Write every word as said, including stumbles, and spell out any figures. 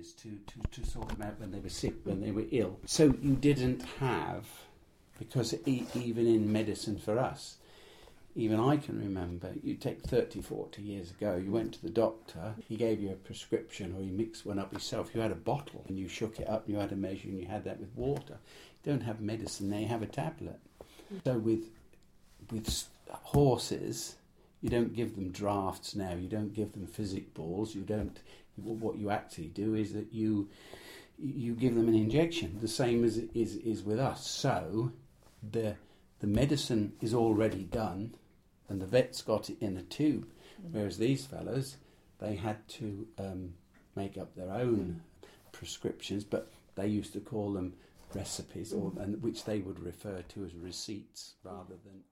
remedies to, to, to sort them out when they were sick, when they were ill. So you didn't have, because e- even in medicine for us, even I can remember, you take thirty, forty years ago, you went to the doctor, he gave you a prescription or you mixed one up yourself. You had a bottle and you shook it up and you had a measure and you had that with water. You don't have medicine, they have a tablet. So with with horses, you don't give them drafts now, you don't give them physic balls, you don't, what you actually do is that you you give them an injection, the same as is is with us. So the the medicine is already done and the vet's got it in a tube, whereas these fellows, they had to um, make up their own prescriptions, but they used to call them recipes, or and which they would refer to as receipts rather than